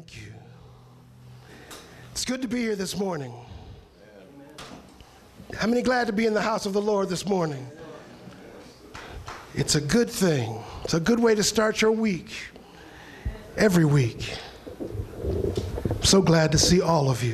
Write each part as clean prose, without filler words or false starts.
Thank you. It's good to be here this morning. How many glad to be in the house of the Lord this morning? It's a good thing. It's a good way to start your week, every week. I'm so glad to see all of you.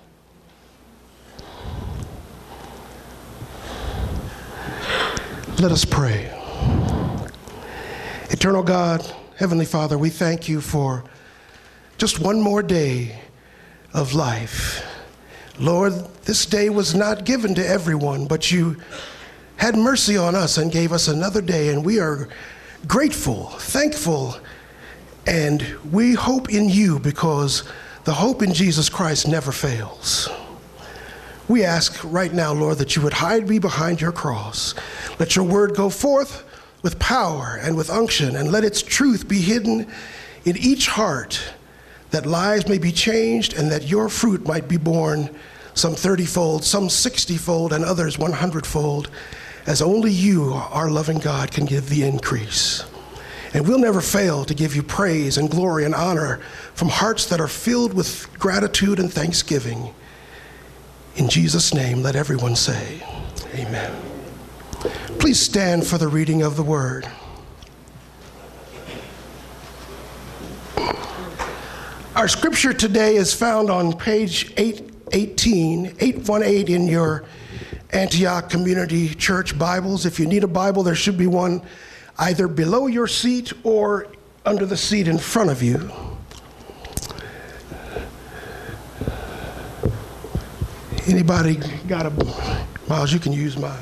Let us pray. Eternal God, Heavenly Father, we thank you for just one more day of life. Lord, this day was not given to everyone, but you had mercy on us and gave us another day, and we are grateful, thankful, and we hope in you because the hope in Jesus Christ never fails. We ask right now, Lord, that you would hide me behind your cross. Let your word go forth with power and with unction, and let its truth be hidden in each heart, that lives may be changed and that your fruit might be born, some 30-fold, some 60-fold, and others 100-fold, as only you, our loving God, can give the increase. And we'll never fail to give you praise and glory and honor from hearts that are filled with gratitude and thanksgiving. In Jesus' name, let everyone say, amen. Please stand for the reading of the word. Our scripture today is found on page 818 in your Antioch Community Church Bibles. If you need a Bible, there should be one either below your seat or under the seat in front of you. Anybody got a, Miles, you can use mine.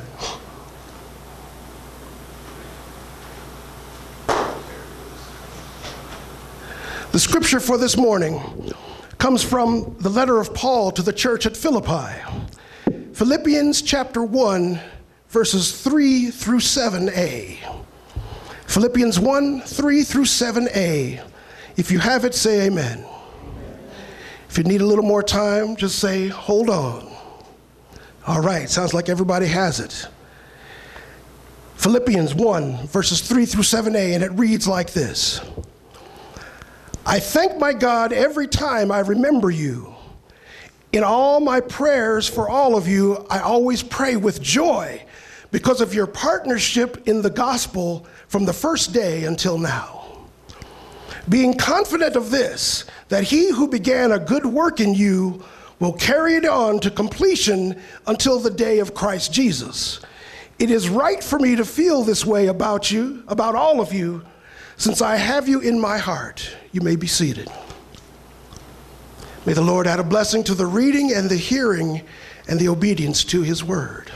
The scripture for this morning comes from the letter of Paul to the church at Philippi. Philippians chapter 1, verses 3 through 7a. Philippians 1, 3 through 7a. If you have it, say amen. If you need a little more time, just say, hold on. All right, sounds like everybody has it. Philippians 1, verses 3 through 7a, and it reads like this. I thank my God every time I remember you. In all my prayers for all of you, I always pray with joy because of your partnership in the gospel from the first day until now. Being confident of this, that he who began a good work in you will carry it on to completion until the day of Christ Jesus. It is right for me to feel this way about you, about all of you, since I have you in my heart. You may be seated. May the Lord add a blessing to the reading and the hearing and the obedience to his word.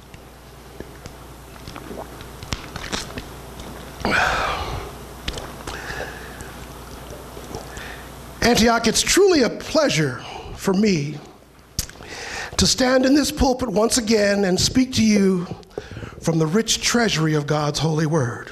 Antioch, it's truly a pleasure for me to stand in this pulpit once again and speak to you from the rich treasury of God's holy word.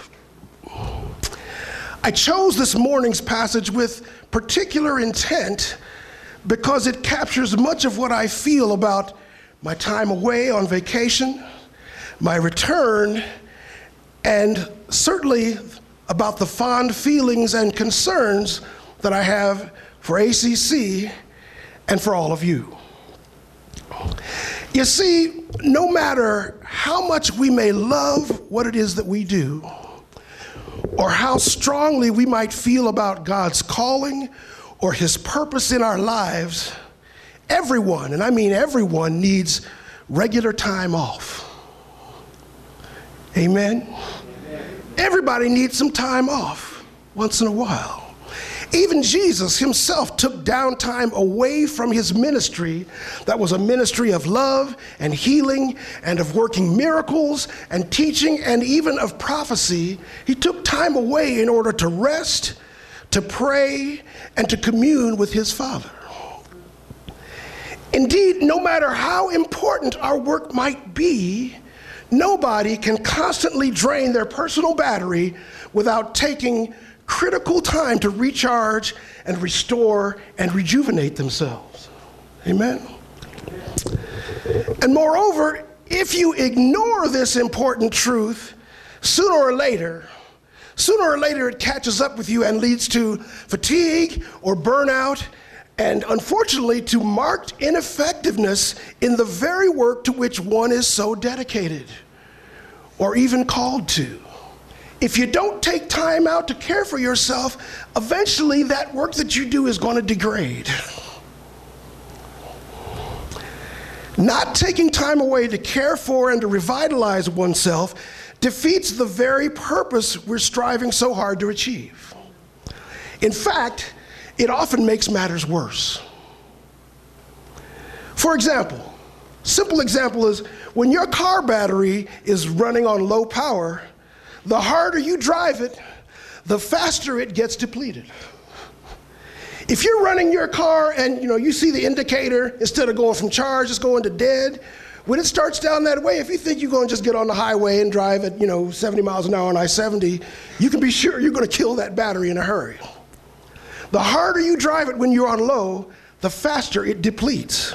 I chose this morning's passage with particular intent because it captures much of what I feel about my time away on vacation, my return, and certainly about the fond feelings and concerns that I have for ACC and for all of you. You see, no matter how much we may love what it is that we do, or how strongly we might feel about God's calling or his purpose in our lives, everyone, and I mean everyone, needs regular time off. Amen? Amen. Everybody needs some time off once in a while. Even Jesus himself took downtime away from his ministry that was a ministry of love and healing and of working miracles and teaching and even of prophecy. He took time away in order to rest, to pray, and to commune with his Father. Indeed, no matter how important our work might be, nobody can constantly drain their personal battery without taking critical time to recharge and restore and rejuvenate themselves. Amen? And moreover, if you ignore this important truth, sooner or later, sooner or later it catches up with you and leads to fatigue or burnout, and unfortunately to marked ineffectiveness in the very work to which one is so dedicated or even called to. If you don't take time out to care for yourself, eventually that work that you do is going to degrade. Not taking time away to care for and to revitalize oneself defeats the very purpose we're striving so hard to achieve. In fact, it often makes matters worse. For example, simple example is when your car battery is running on low power, the harder you drive it, the faster it gets depleted. If you're running your car and you see the indicator, instead of going from charge, it's going to dead, when it starts down that way, if you think you're going to just get on the highway and drive at 70 miles an hour on I-70, you can be sure you're going to kill that battery in a hurry. The harder you drive it when you're on low, the faster it depletes.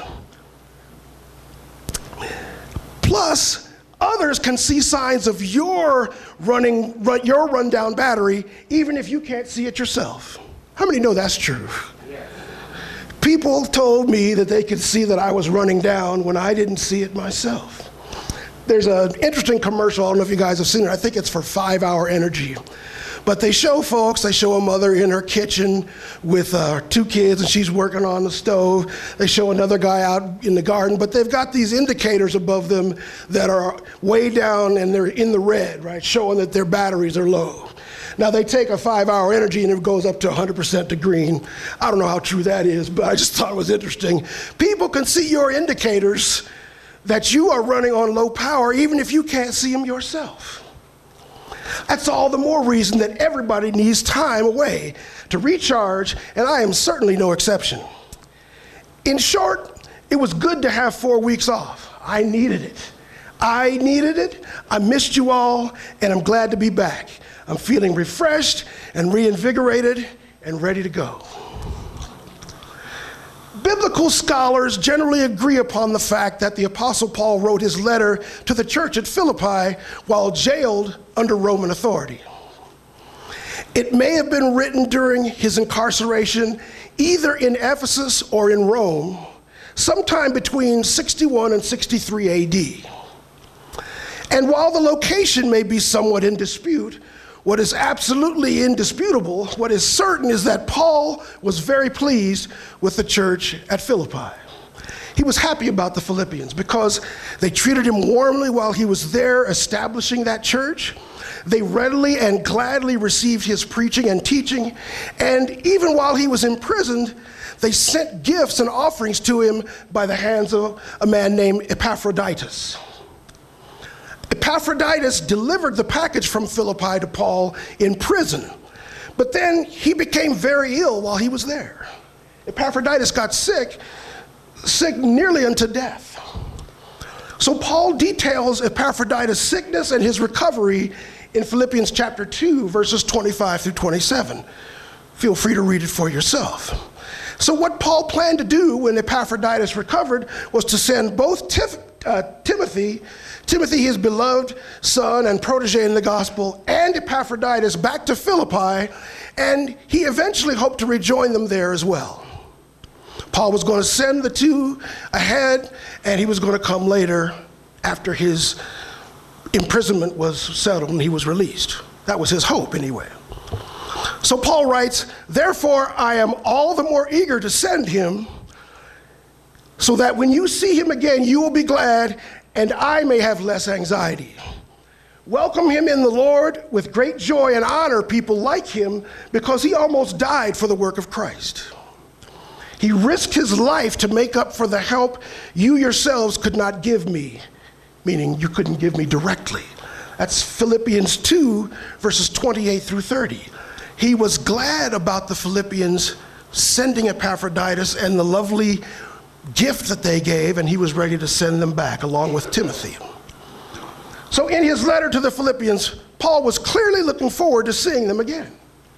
Plus, others can see signs of your rundown battery, even if you can't see it yourself. How many know that's true? People told me that they could see that I was running down when I didn't see it myself. There's an interesting commercial, I don't know if you guys have seen it, I think it's for 5 Hour Energy. But they show a mother in her kitchen with 2 kids and she's working on the stove. They show another guy out in the garden, but they've got these indicators above them that are way down and they're in the red, right, showing that their batteries are low. Now they take a 5 Hour Energy and it goes up to 100% to green. I don't know how true that is, but I just thought it was interesting. People can see your indicators that you are running on low power even if you can't see them yourself. That's all the more reason that everybody needs time away to recharge, and I am certainly no exception. In short, it was good to have 4 weeks off. I needed it. I missed you all, and I'm glad to be back. I'm feeling refreshed and reinvigorated and ready to go. Biblical scholars generally agree upon the fact that the Apostle Paul wrote his letter to the church at Philippi while jailed under Roman authority. It may have been written during his incarceration either in Ephesus or in Rome, sometime between 61 and 63 AD. And while the location may be somewhat in dispute, what is absolutely indisputable, what is certain, is that Paul was very pleased with the church at Philippi. He was happy about the Philippians because they treated him warmly while he was there establishing that church. They readily and gladly received his preaching and teaching, and even while he was imprisoned, they sent gifts and offerings to him by the hands of a man named Epaphroditus. Epaphroditus delivered the package from Philippi to Paul in prison, but then he became very ill while he was there. Epaphroditus got sick nearly unto death. So Paul details Epaphroditus' sickness and his recovery in Philippians chapter 2, verses 25 through 27. Feel free to read it for yourself. So what Paul planned to do when Epaphroditus recovered was to send both Timothy, his beloved son and protege in the gospel, and Epaphroditus back to Philippi, and he eventually hoped to rejoin them there as well. Paul was going to send the two ahead, and he was going to come later after his imprisonment was settled and he was released. That was his hope anyway. So Paul writes, "Therefore I am all the more eager to send him, so that when you see him again, you will be glad, and I may have less anxiety. Welcome him in the Lord with great joy and honor people like him, because he almost died for the work of Christ. He risked his life to make up for the help you yourselves could not give me," meaning you couldn't give me directly. That's Philippians 2, verses 28 through 30. He was glad about the Philippians sending Epaphroditus and the lovely gift that they gave, and he was ready to send them back along with Timothy. So in his letter to the Philippians, Paul was clearly looking forward to seeing them again.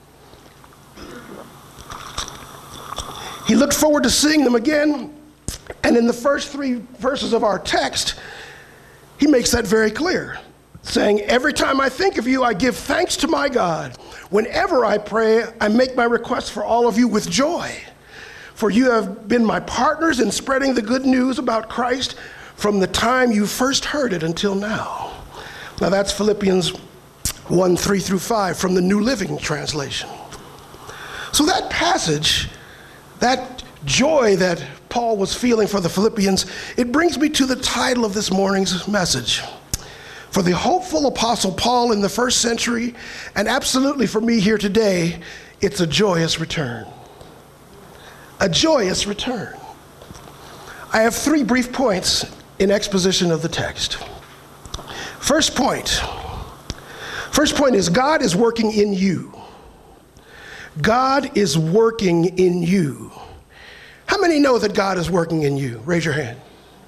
He looked forward to seeing them again, and in the first 3 verses of our text, he makes that very clear. saying, every time I think of you, I give thanks to my God. Whenever I pray, I make my requests for all of you with joy. For you have been my partners in spreading the good news about Christ from the time you first heard it until now. Now that's Philippians 1, 3 through 5 from the New Living Translation. So that passage, that joy that Paul was feeling for the Philippians, it brings me to the title of this morning's message. For the hopeful apostle Paul in the first century, and absolutely for me here today, it's a joyous return. A joyous return. I have 3 brief points in exposition of the text. First point is God is working in you. God is working in you. How many know that God is working in you? Raise your hand.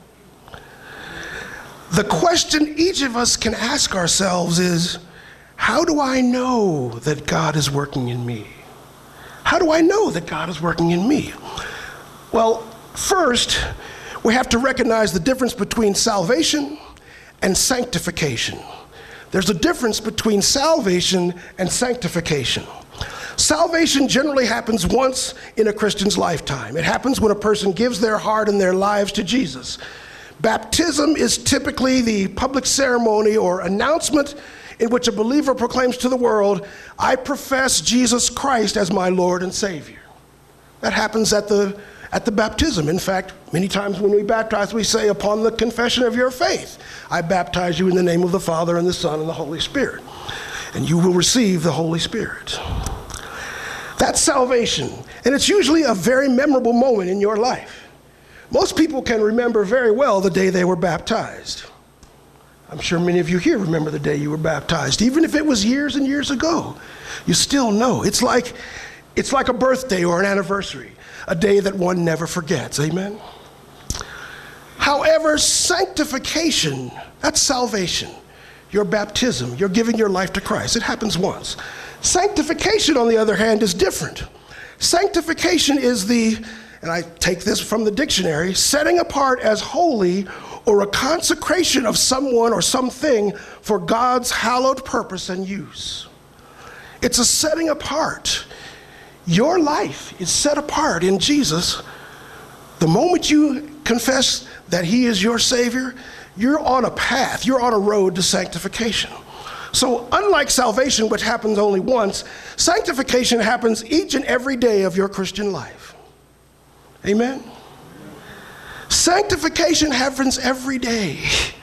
The question each of us can ask ourselves is, how do I know that God is working in me? How do I know that God is working in me? Well, first, we have to recognize the difference between salvation and sanctification. There's a difference between salvation and sanctification. Salvation generally happens once in a Christian's lifetime. It happens when a person gives their heart and their lives to Jesus. Baptism is typically the public ceremony or announcement in which a believer proclaims to the world, I profess Jesus Christ as my Lord and Savior. That happens at the baptism. In fact, many times when we baptize, we say, upon the confession of your faith, I baptize you in the name of the Father and the Son and the Holy Spirit. And you will receive the Holy Spirit. That's salvation. And it's usually a very memorable moment in your life. Most people can remember very well the day they were baptized. I'm sure many of you here remember the day you were baptized. Even if it was years and years ago, you still know. It's like a birthday or an anniversary, a day that one never forgets. Amen? However, sanctification, that's salvation. Your baptism, you're giving your life to Christ. It happens once. Sanctification, on the other hand, is different. Sanctification is and I take this from the dictionary, setting apart as holy or a consecration of someone or something for God's hallowed purpose and use. It's a setting apart. Your life is set apart in Jesus. The moment you confess that He is your Savior, you're on a path, you're on a road to sanctification. So unlike salvation, which happens only once, sanctification happens each and every day of your Christian life. Amen? Sanctification happens every day.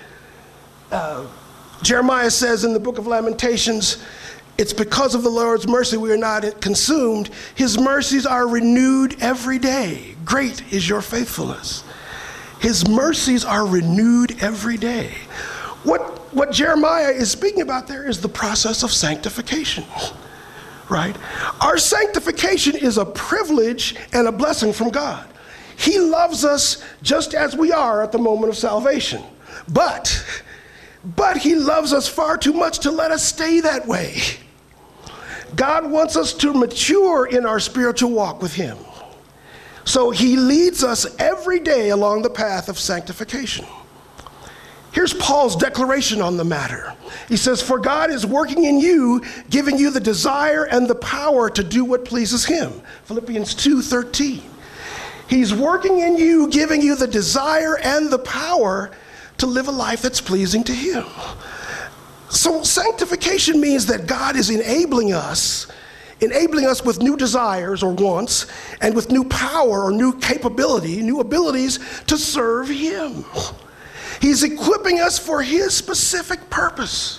Jeremiah says in the book of Lamentations, it's because of the Lord's mercy we are not consumed. His mercies are renewed every day. Great is your faithfulness. His mercies are renewed every day. What Jeremiah is speaking about there is the process of sanctification, right? Our sanctification is a privilege and a blessing from God. He loves us just as we are at the moment of salvation. But He loves us far too much to let us stay that way. God wants us to mature in our spiritual walk with Him. So He leads us every day along the path of sanctification. Here's Paul's declaration on the matter. He says, for God is working in you, giving you the desire and the power to do what pleases Him. Philippians 2:13. He's working in you, giving you the desire and the power to live a life that's pleasing to Him. So sanctification means that God is enabling us with new desires or wants, and with new power or new capability, new abilities to serve Him. He's equipping us for His specific purpose.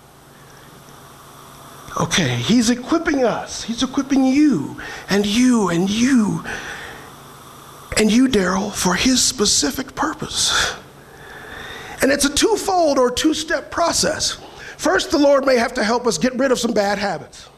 Okay, He's equipping us. He's equipping you, and you, and you, and you, Daryl, for His specific purpose. And it's a twofold or two-step process. First, the Lord may have to help us get rid of some bad habits.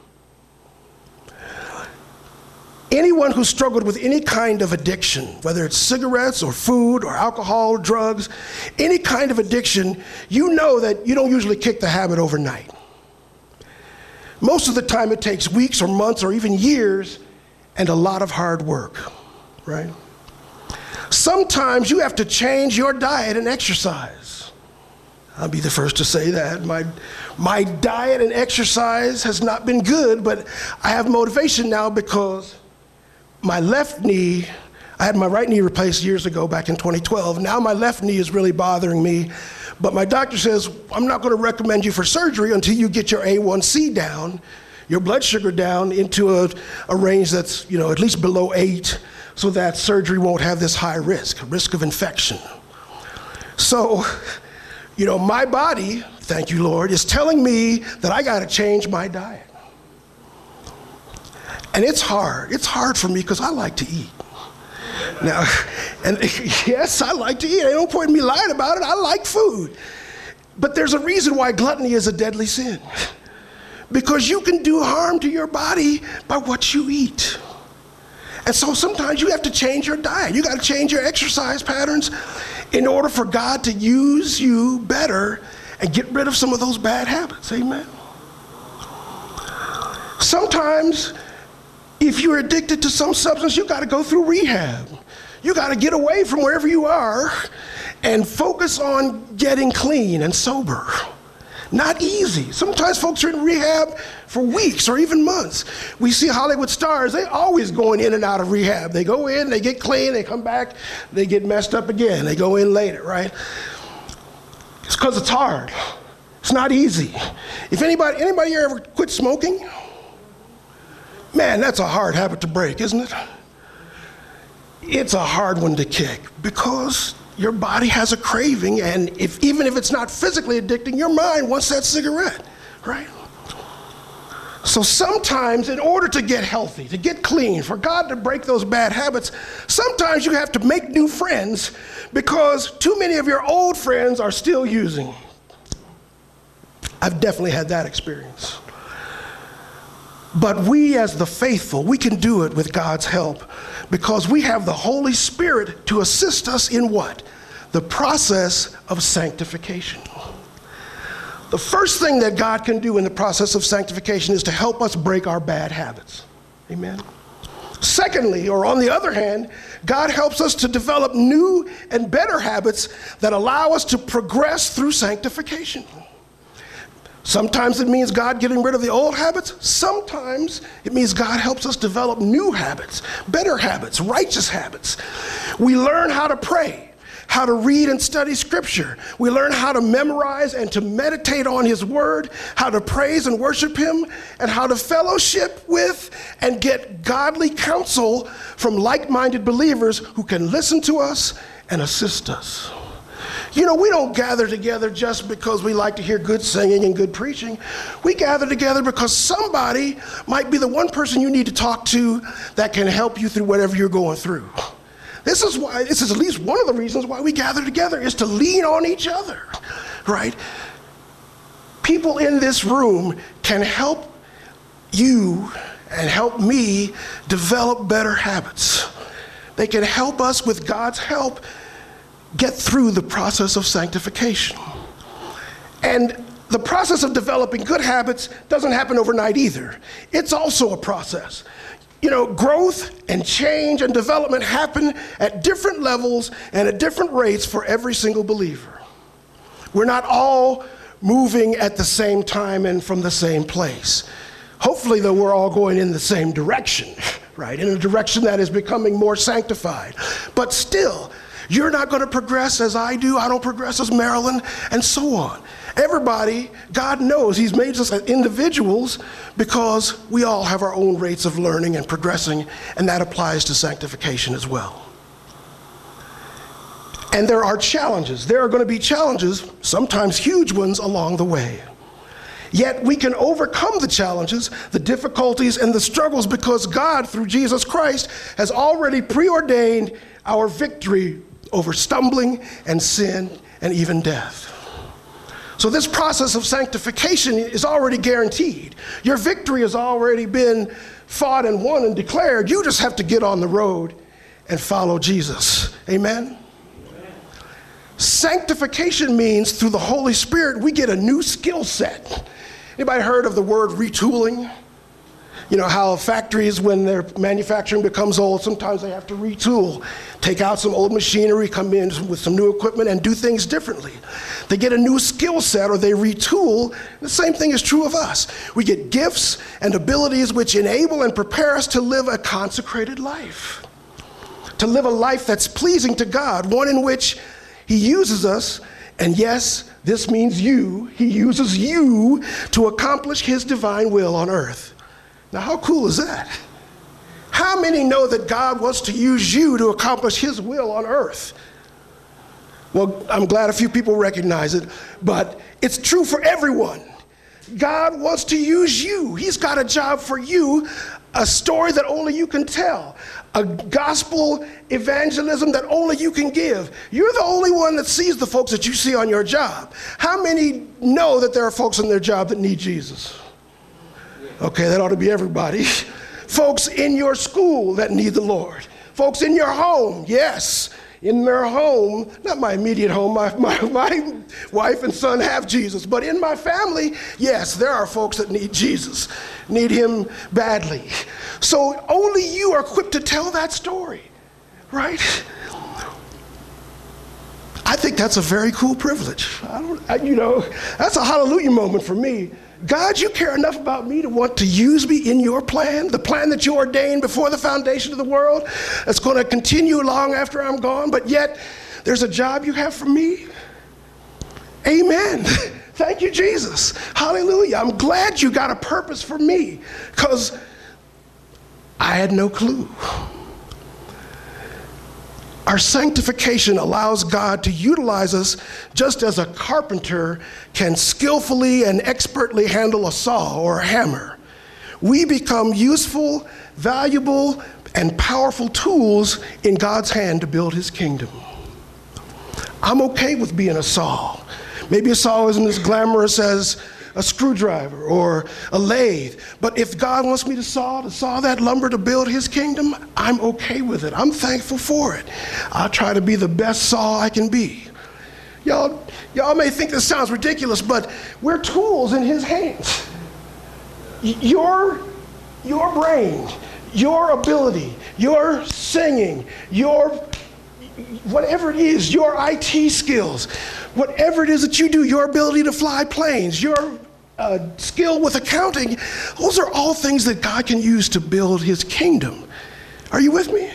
Anyone who struggled with any kind of addiction, whether it's cigarettes or food or alcohol or drugs, any kind of addiction, you know that you don't usually kick the habit overnight. Most of the time it takes weeks or months or even years and a lot of hard work, right? Sometimes you have to change your diet and exercise. I'll be the first to say that. My diet and exercise has not been good, but I have motivation now because my left knee, I had my right knee replaced years ago back in 2012. Now my left knee is really bothering me, but my doctor says, I'm not going to recommend you for surgery until you get your A1C down, your blood sugar down into a range that's, at least below 8, so that surgery won't have this high risk of infection. So, my body, thank you, Lord, is telling me that I got to change my diet. And it's hard. It's hard for me because I like to eat. Now, and yes, I like to eat. Ain't no point in me lying about it. I like food. But there's a reason why gluttony is a deadly sin. Because you can do harm to your body by what you eat. And so sometimes you have to change your diet. You got to change your exercise patterns in order for God to use you better and get rid of some of those bad habits. Amen. Sometimes, if you're addicted to some substance, you got to go through rehab. You got to get away from wherever you are and focus on getting clean and sober. Not easy. Sometimes folks are in rehab for weeks or even months. We see Hollywood stars, they always going in and out of rehab. They go in, they get clean, they come back, they get messed up again. They go in later, right? It's because it's hard. It's not easy. If anybody here ever quit smoking? Man, that's a hard habit to break, isn't it? It's a hard one to kick because your body has a craving, and even if it's not physically addicting, your mind wants that cigarette, right? So sometimes in order to get healthy, to get clean, for God to break those bad habits, sometimes you have to make new friends because too many of your old friends are still using. I've definitely had that experience. But we as the faithful, we can do it with God's help because we have the Holy Spirit to assist us in what? The process of sanctification. The first thing that God can do in the process of sanctification is to help us break our bad habits. Amen. Secondly, or on the other hand, God helps us to develop new and better habits that allow us to progress through sanctification. Sometimes it means God getting rid of the old habits. Sometimes it means God helps us develop new habits, better habits, righteous habits. We learn how to pray, how to read and study Scripture. We learn how to memorize and to meditate on His Word, how to praise and worship Him, and how to fellowship with and get godly counsel from like-minded believers who can listen to us and assist us. We don't gather together just because we like to hear good singing and good preaching. We gather together because somebody might be the one person you need to talk to that can help you through whatever you're going through. This is at least one of the reasons why we gather together, is to lean on each other, right? People in this room can help you and help me develop better habits. They can help us with God's help get through the process of sanctification. And the process of developing good habits doesn't happen overnight either. It's also a process. Growth and change and development happen at different levels and at different rates for every single believer. We're not all moving at the same time and from the same place. Hopefully, though, we're all going in the same direction, right? In a direction that is becoming more sanctified. But still, you're not going to progress as I do. I don't progress as Marilyn, and so on. Everybody, God knows He's made us as individuals because we all have our own rates of learning and progressing, and that applies to sanctification as well. And there are challenges. There are going to be challenges, sometimes huge ones, along the way. Yet we can overcome the challenges, the difficulties, and the struggles because God, through Jesus Christ, has already preordained our victory over stumbling and sin and even death. So this process of sanctification is already guaranteed. Your victory has already been fought and won and declared. You just have to get on the road and follow Jesus. Amen? Sanctification means through the Holy Spirit, we get a new skill set. Anybody heard of the word retooling? You know how factories, when their manufacturing becomes old, sometimes they have to retool, take out some old machinery, come in with some new equipment and do things differently. They get a new skill set or they retool. The same thing is true of us. We get gifts and abilities which enable and prepare us to live a consecrated life, to live a life that's pleasing to God, one in which He uses us, and yes, this means you. He uses you to accomplish His divine will on earth. Now, how cool is that? How many know that God wants to use you to accomplish His will on earth? Well, I'm glad a few people recognize it, but it's true for everyone. God wants to use you. He's got a job for you, a story that only you can tell, a gospel evangelism that only you can give. You're the only one that sees the folks that you see on your job. How many know that there are folks on their job that need Jesus? Okay, that ought to be everybody. Folks in your school that need the Lord. Folks in your home, yes, in their home, not my immediate home, my wife and son have Jesus, but in my family, yes, there are folks that need Jesus, need Him badly. So only you are equipped to tell that story, right? I think that's a very cool privilege. That's a hallelujah moment for me. God, you care enough about me to want to use me in your plan, the plan that you ordained before the foundation of the world, that's going to continue long after I'm gone, but yet there's a job you have for me. Amen. Thank you, Jesus. Hallelujah. I'm glad you got a purpose for me, because I had no clue. Our sanctification allows God to utilize us just as a carpenter can skillfully and expertly handle a saw or a hammer. We become useful, valuable, and powerful tools in God's hand to build His kingdom. I'm okay with being a saw. Maybe a saw isn't as glamorous as a screwdriver or a lathe, but if God wants me to saw that lumber to build His kingdom, I'm okay with it. I'm thankful for it. I'll try to be the best saw I can be. Y'all may think this sounds ridiculous, but we're tools in His hands. Your brain, your ability, your singing, your whatever it is, your IT skills, whatever it is that you do, your ability to fly planes, your skill with accounting, those are all things that God can use to build His kingdom. Are you with me?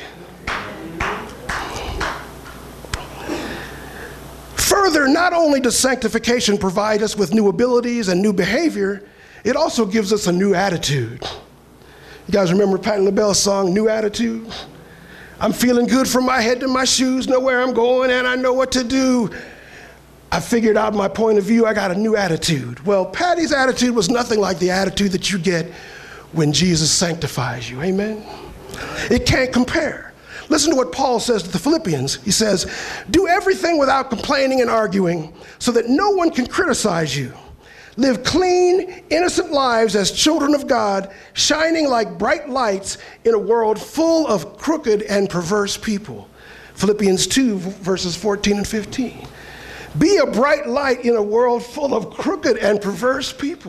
Further, not only does sanctification provide us with new abilities and new behavior, it also gives us a new attitude. You guys remember Patti LaBelle's song, New Attitude? I'm feeling good from my head to my shoes, know where I'm going, and I know what to do. I figured out my point of view, I got a new attitude. Well, Patty's attitude was nothing like the attitude that you get when Jesus sanctifies you, amen? It can't compare. Listen to what Paul says to the Philippians. He says, do everything without complaining and arguing so that no one can criticize you. Live clean, innocent lives as children of God, shining like bright lights in a world full of crooked and perverse people. Philippians 2, verses 14 and 15. Be a bright light in a world full of crooked and perverse people.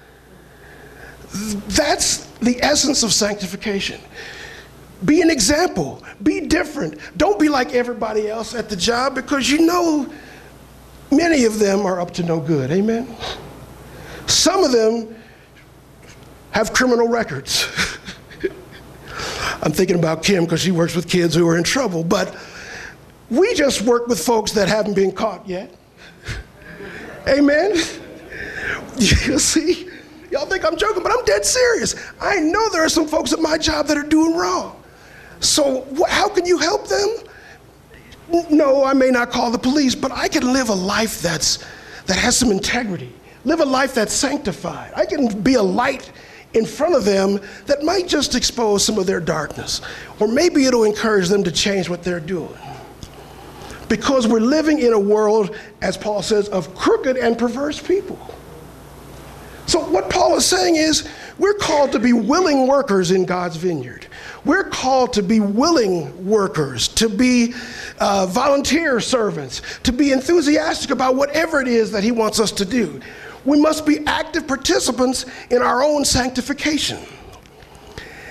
That's the essence of sanctification. Be an example. Be different. Don't be like everybody else at the job, because you know many of them are up to no good. Amen? Some of them have criminal records. I'm thinking about Kim because she works with kids who are in trouble, but we just work with folks that haven't been caught yet. Amen? You see, y'all think I'm joking, but I'm dead serious. I know there are some folks at my job that are doing wrong. So how can you help them? No, I may not call the police, but I can live a life that has some integrity. Live a life that's sanctified. I can be a light in front of them that might just expose some of their darkness. Or maybe it'll encourage them to change what they're doing. Because we're living in a world, as Paul says, of crooked and perverse people. So what Paul is saying is, we're called to be willing workers in God's vineyard. We're called to be willing workers, to be volunteer servants, to be enthusiastic about whatever it is that he wants us to do. We must be active participants in our own sanctification.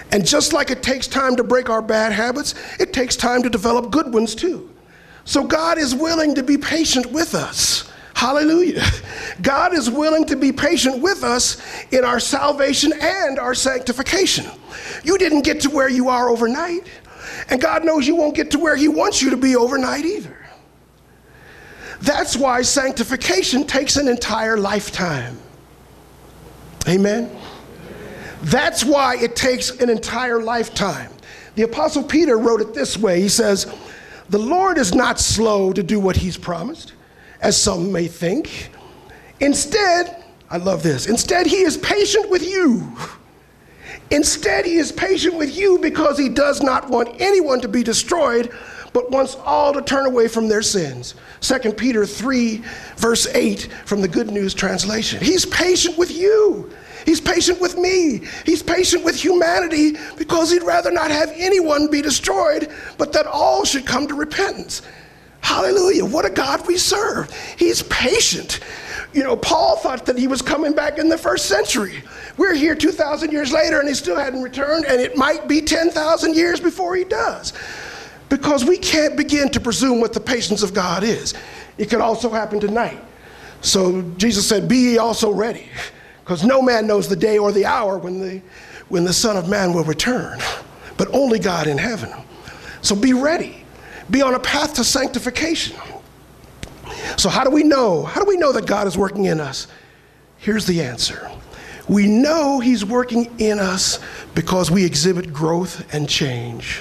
And just like it takes time to break our bad habits, it takes time to develop good ones too. So God is willing to be patient with us. Hallelujah. God is willing to be patient with us in our salvation and our sanctification. You didn't get to where you are overnight, and God knows you won't get to where he wants you to be overnight either. That's why sanctification takes an entire lifetime. Amen. That's why it takes an entire lifetime. The Apostle Peter wrote it this way. He says, "The Lord is not slow to do what he's promised, as some may think. Instead," I love this, "instead he is patient with you." Instead, he is patient with you because he does not want anyone to be destroyed, but wants all to turn away from their sins. 2 Peter 3, verse 8 from the Good News Translation. He's patient with you. He's patient with me. He's patient with humanity because he'd rather not have anyone be destroyed, but that all should come to repentance. Hallelujah. What a God we serve. He's patient. You know, Paul thought that he was coming back in the first century. We're here 2,000 years later and he still hadn't returned, and it might be 10,000 years before he does. Because we can't begin to presume what the patience of God is. It could also happen tonight. So Jesus said, "Be ye also ready, because no man knows the day or the hour when the Son of Man will return, but only God in heaven." So be ready. Be on a path to sanctification. So how do we know? How do we know that God is working in us? Here's the answer. We know he's working in us because we exhibit growth and change.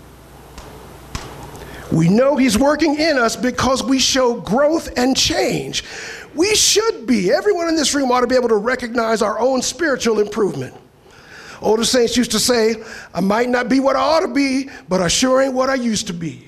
We know he's working in us because we show growth and change. We should be, everyone in this room ought to be able to recognize our own spiritual improvement. Older saints used to say, "I might not be what I ought to be, but I sure ain't what I used to be."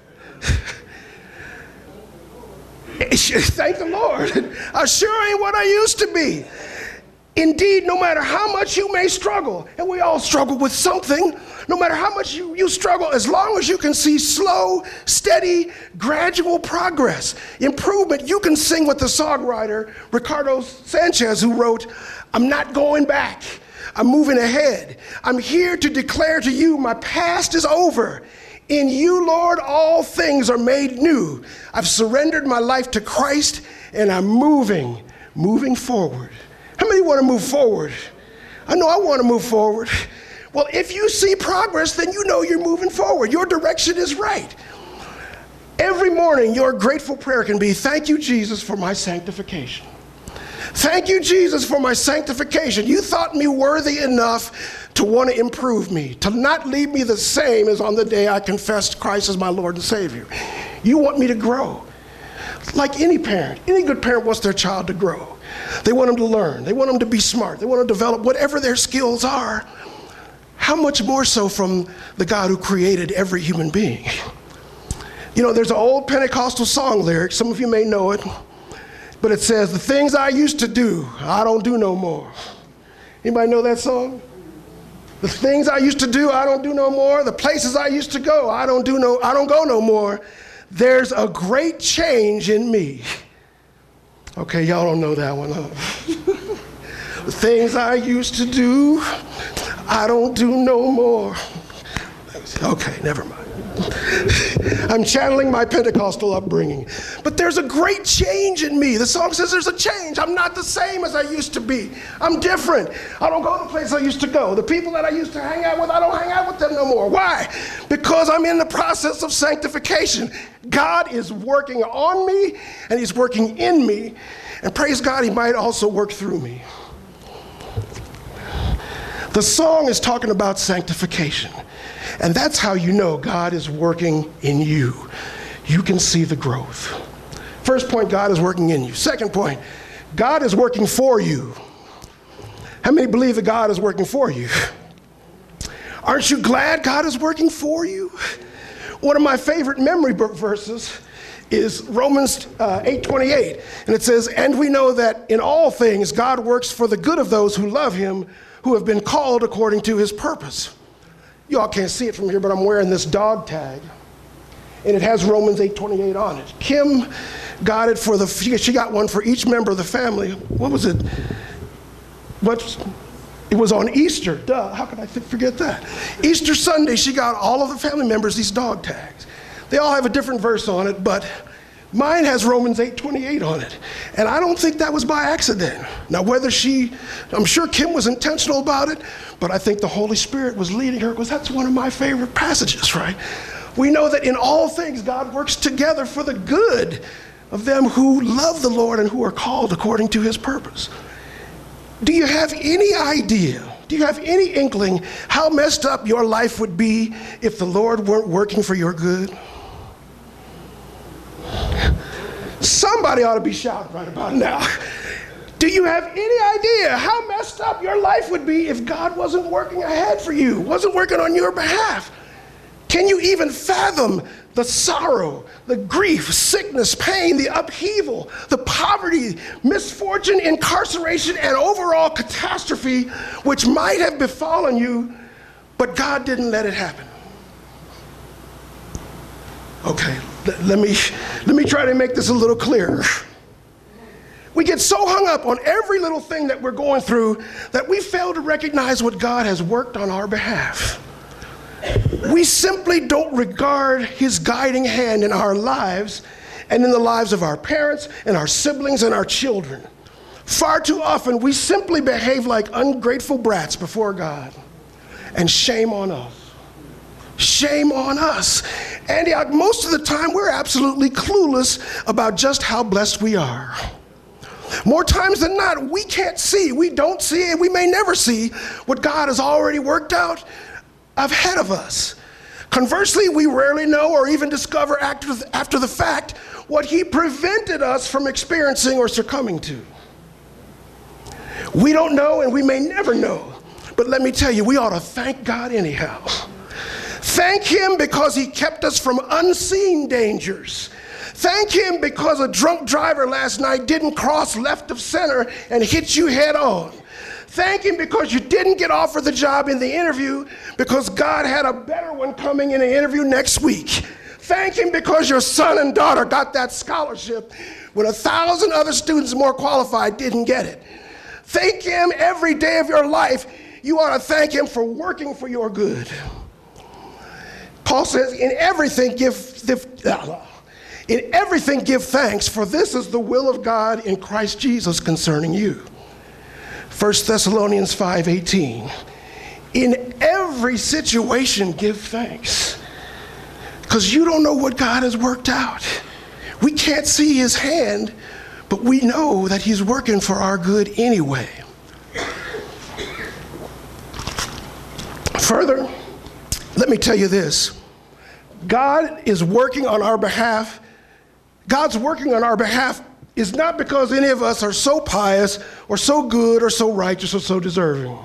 Thank the Lord. I sure ain't what I used to be. Indeed, no matter how much you may struggle, and we all struggle with something, no matter how much you struggle, as long as you can see slow, steady, gradual progress, improvement, you can sing with the songwriter Ricardo Sanchez, who wrote, "I'm not going back. I'm moving ahead. I'm here to declare to you my past is over. In you, Lord, all things are made new. I've surrendered my life to Christ, and I'm moving forward." How many want to move forward? I know I want to move forward. Well, if you see progress, then you know you're moving forward. Your direction is right. Every morning, your grateful prayer can be, "Thank you, Jesus, for my sanctification. Thank you, Jesus, for my sanctification. You thought me worthy enough to want to improve me, to not leave me the same as on the day I confessed Christ as my Lord and Savior. You want me to grow." Like any parent, any good parent wants their child to grow. They want them to learn. They want them to be smart. They want to develop whatever their skills are. How much more so from the God who created every human being? You know, there's an old Pentecostal song lyric. Some of you may know it. But it says, "The things I used to do, I don't do no more." Anybody know that song? The things I used to do, I don't do no more. The places I used to go, I don't go no more. There's a great change in me. Okay, y'all don't know that one, huh? The things I used to do, I don't do no more. Okay, never mind. I'm channeling my Pentecostal upbringing. But there's a great change in me. The song says there's a change. I'm not the same as I used to be. I'm different. I don't go to the places I used to go. The people that I used to hang out with, I don't hang out with them no more. Why? Because I'm in the process of sanctification. God is working on me, and he's working in me. And praise God, he might also work through me. The song is talking about sanctification. And that's how you know God is working in you. You can see the growth. First point, God is working in you. Second point, God is working for you. How many believe that God is working for you? Aren't you glad God is working for you? One of my favorite memory verses is Romans 8:28. And it says, "And we know that in all things God works for the good of those who love him, who have been called according to his purpose." You all can't see it from here, but I'm wearing this dog tag, and it has Romans 8:28 on it. Kim got it she got one for each member of the family. What was it? It was on Easter. Duh, how could I forget that? Easter Sunday, she got all of the family members these dog tags. They all have a different verse on it, but mine has Romans 8:28 on it. And I don't think that was by accident. Now, I'm sure Kim was intentional about it, but I think the Holy Spirit was leading her because that's one of my favorite passages, right? We know that in all things, God works together for the good of them who love the Lord and who are called according to his purpose. Do you have any idea, do you have any inkling how messed up your life would be if the Lord weren't working for your good? Somebody ought to be shouting right about now. Do you have any idea how messed up your life would be if God wasn't working ahead for you, wasn't working on your behalf? Can you even fathom the sorrow, the grief, sickness, pain, the upheaval, the poverty, misfortune, incarceration, and overall catastrophe which might have befallen you, but God didn't let it happen? Okay, let me try to make this a little clearer. We get so hung up on every little thing that we're going through that we fail to recognize what God has worked on our behalf. We simply don't regard his guiding hand in our lives and in the lives of our parents and our siblings and our children. Far too often, we simply behave like ungrateful brats before God. And shame on us. Shame on us. And most of the time, we're absolutely clueless about just how blessed we are. More times than not, we can't see, we don't see, and we may never see what God has already worked out ahead of us. Conversely, we rarely know or even discover after the fact what he prevented us from experiencing or succumbing to. We don't know and we may never know, but let me tell you, we ought to thank God anyhow. Thank him because he kept us from unseen dangers. Thank him because a drunk driver last night didn't cross left of center and hit you head on. Thank him because you didn't get offered the job in the interview because God had a better one coming in the interview next week. Thank him because your son and daughter got that scholarship when 1,000 other students more qualified didn't get it. Thank him every day of your life. You ought to thank him for working for your good. Paul says, in everything give thanks, for this is the will of God in Christ Jesus concerning you. 1 Thessalonians 5:18. In every situation, give thanks. Because you don't know what God has worked out. We can't see his hand, but we know that he's working for our good anyway. Further, let me tell you this. God is working on our behalf. God's working on our behalf is not because any of us are so pious or so good or so righteous or so deserving.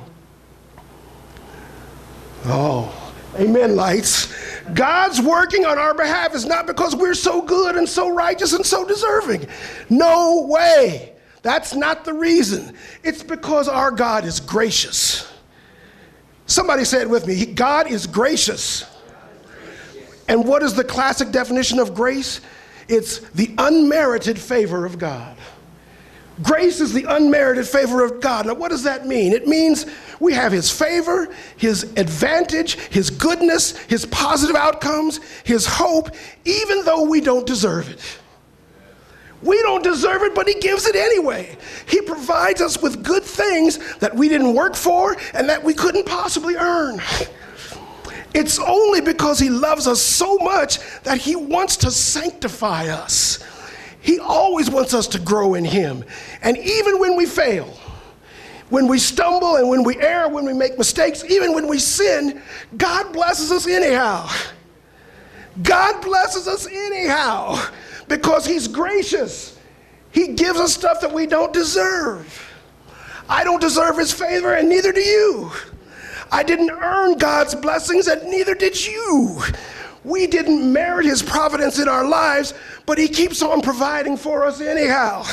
Oh, amen, lights. God's working on our behalf is not because we're so good and so righteous and so deserving. No way. That's not the reason. It's because our God is gracious. Somebody say it with me. God is gracious. And what is the classic definition of grace? It's the unmerited favor of God. Grace is the unmerited favor of God. Now, what does that mean? It means we have his favor, his advantage, his goodness, his positive outcomes, his hope, even though we don't deserve it. We don't deserve it, but he gives it anyway. He provides us with good things that we didn't work for and that we couldn't possibly earn. It's only because he loves us so much that he wants to sanctify us. He always wants us to grow in him. And even when we fail, when we stumble and when we err, when we make mistakes, even when we sin, God blesses us anyhow. God blesses us anyhow because he's gracious. He gives us stuff that we don't deserve. I don't deserve his favor, and neither do you. I didn't earn God's blessings, and neither did you. We didn't merit his providence in our lives, but he keeps on providing for us anyhow.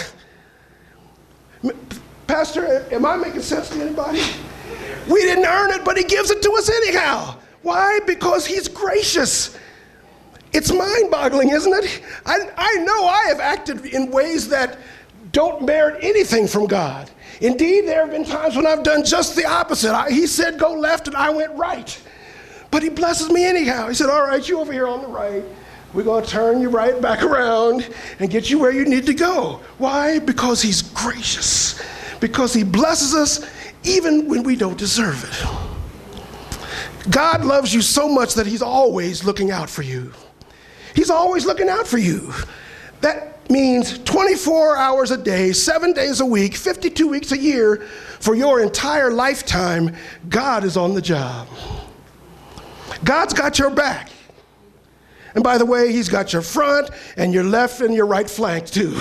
Pastor, am I making sense to anybody? We didn't earn it, but he gives it to us anyhow. Why? Because he's gracious. It's mind-boggling, isn't it? I know I have acted in ways that don't merit anything from God. Indeed, there have been times when I've done just the opposite. He said go left and I went right. But he blesses me anyhow. He said, all right, you over here on the right. We're going to turn you right back around and get you where you need to go. Why? Because he's gracious. Because he blesses us even when we don't deserve it. God loves you so much that he's always looking out for you. He's always looking out for you. That means 24 hours a day, 7 days a week, 52 weeks a year, for your entire lifetime, God is on the job. God's got your back. And by the way, he's got your front and your left and your right flank too.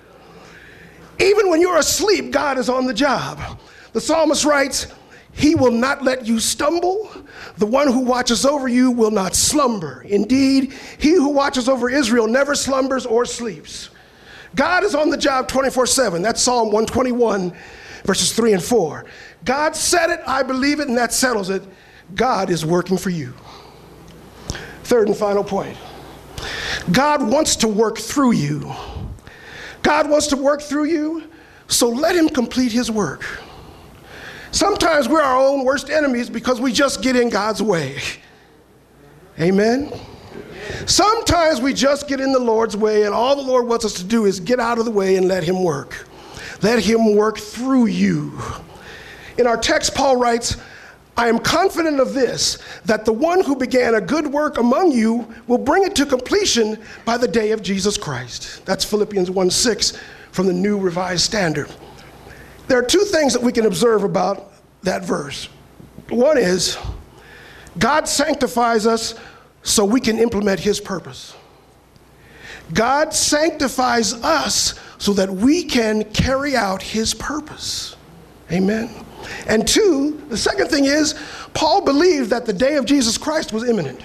Even when you're asleep, God is on the job. The psalmist writes, he will not let you stumble. The one who watches over you will not slumber. Indeed, he who watches over Israel never slumbers or sleeps. God is on the job 24/7. That's Psalm 121, verses 3 and 4. God said it, I believe it, and that settles it. God is working for you. Third and final point. God wants to work through you. God wants to work through you, so let him complete his work. Sometimes we're our own worst enemies because we just get in God's way. Amen? Sometimes we just get in the Lord's way, and all the Lord wants us to do is get out of the way and let him work. Let him work through you. In our text, Paul writes, I am confident of this, that the one who began a good work among you will bring it to completion by the day of Jesus Christ. That's Philippians 1:6 from the New Revised Standard. There are two things that we can observe about that verse. One is, God sanctifies us so we can implement his purpose. God sanctifies us so that we can carry out his purpose. Amen. And two, the second thing is, Paul believed that the day of Jesus Christ was imminent.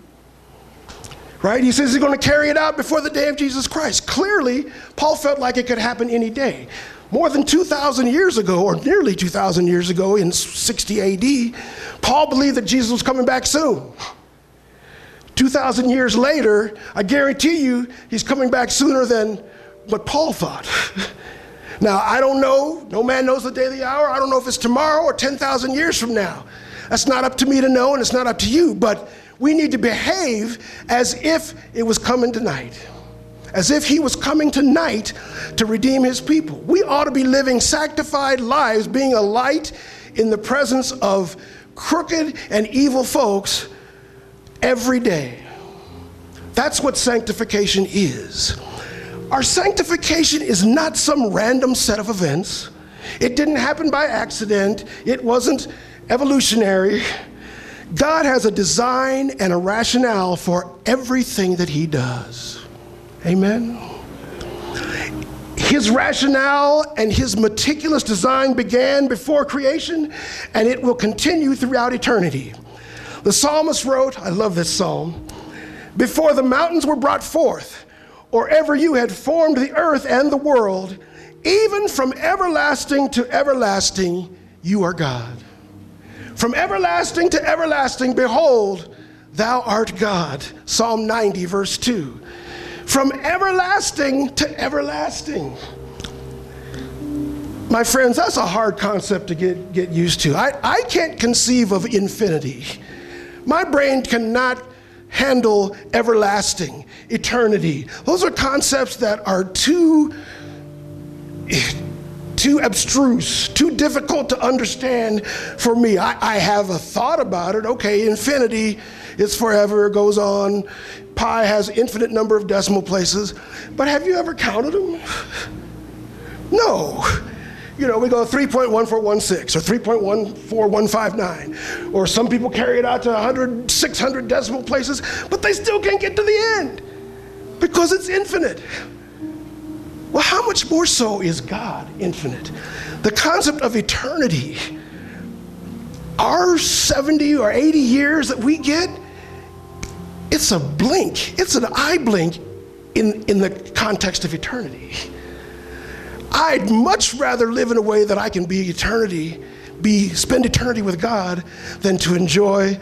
Right? He says he's going to carry it out before the day of Jesus Christ. Clearly, Paul felt like it could happen any day. More than 2,000 years ago, or nearly 2,000 years ago in 60 AD, Paul believed that Jesus was coming back soon. 2,000 years later, I guarantee you he's coming back sooner than what Paul thought. Now, I don't know. No man knows the day of the hour. I don't know if it's tomorrow or 10,000 years from now. That's not up to me to know, and it's not up to you. But we need to behave as if it was coming tonight. As if he was coming tonight to redeem his people. We ought to be living sanctified lives, being a light in the presence of crooked and evil folks every day. That's what sanctification is. Our sanctification is not some random set of events. It didn't happen by accident. It wasn't evolutionary. God has a design and a rationale for everything that he does. Amen. His rationale and his meticulous design began before creation, and it will continue throughout eternity. The psalmist wrote, I love this psalm, before the mountains were brought forth, or ever you had formed the earth and the world, even from everlasting to everlasting, you are God. From everlasting to everlasting, behold, thou art God. Psalm 90, verse 2. From everlasting to everlasting. My friends, that's a hard concept to get used to. I can't conceive of infinity. My brain cannot handle everlasting, eternity. Those are concepts that are too abstruse, too difficult to understand for me. I have a thought about it. Okay, infinity is forever, it goes on. Pi has infinite number of decimal places. But have you ever counted them? No. You know, we go 3.1416 or 3.14159. Or some people carry it out to 100, 600 decimal places, but they still can't get to the end because it's infinite. Well, how much more so is God infinite? The concept of eternity, our 70 or 80 years that we get, it's a blink, it's an eye blink in the context of eternity. I'd much rather live in a way that I can spend eternity with God than to enjoy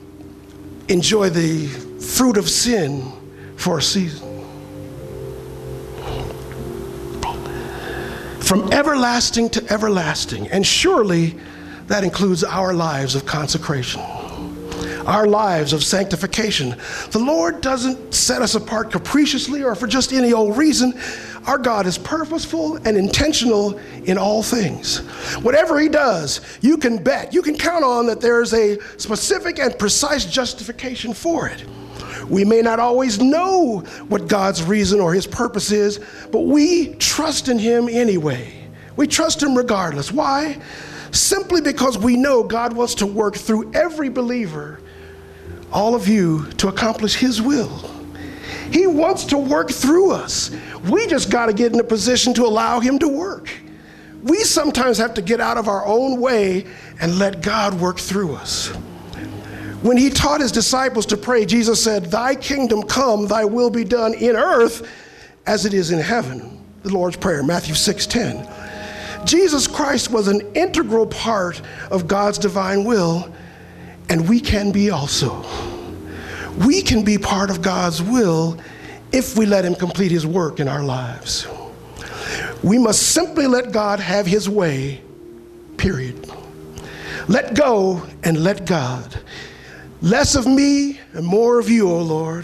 the fruit of sin for a season. from everlasting to everlasting. And surely that includes our lives of consecration, our lives of sanctification. The Lord doesn't set us apart capriciously or for just any old reason. Our God is purposeful and intentional in all things. Whatever he does, you can bet, you can count on that there's a specific and precise justification for it. We may not always know what God's reason or his purpose is, but we trust in him anyway. We trust him regardless. Why? Simply because we know God wants to work through every believer, all of you, to accomplish his will. He wants to work through us. We just got to get in a position to allow him to work. We sometimes have to get out of our own way and let God work through us. When he taught his disciples to pray, Jesus said, "Thy kingdom come, thy will be done in earth as it is in heaven." The Lord's Prayer, Matthew 6:10. Jesus Christ was an integral part of God's divine will, and we can be also. We can be part of God's will if we let him complete his work in our lives. We must simply let God have his way, period. Let go and let God. Less of me and more of you, O Lord.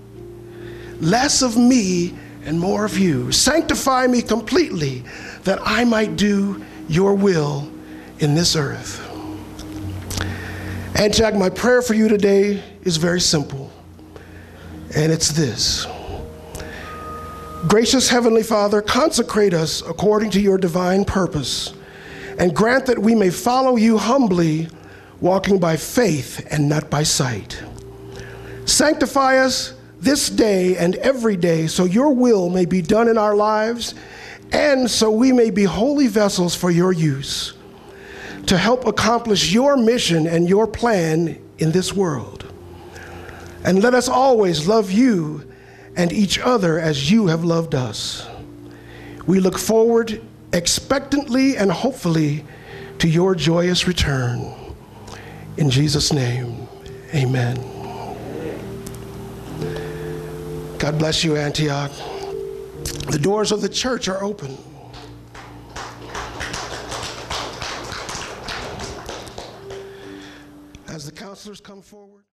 Less of me and more of you. Sanctify me completely that I might do your will in this earth. Antioch, my prayer for you today is very simple, and it's this. Gracious Heavenly Father, consecrate us according to your divine purpose, and grant that we may follow you humbly, walking by faith and not by sight. Sanctify us this day and every day so your will may be done in our lives, and so we may be holy vessels for your use, to help accomplish your mission and your plan in this world. And let us always love you and each other as you have loved us. We look forward expectantly and hopefully to your joyous return. In Jesus' name, amen. God bless you, Antioch. The doors of the church are open. As the counselors come forward.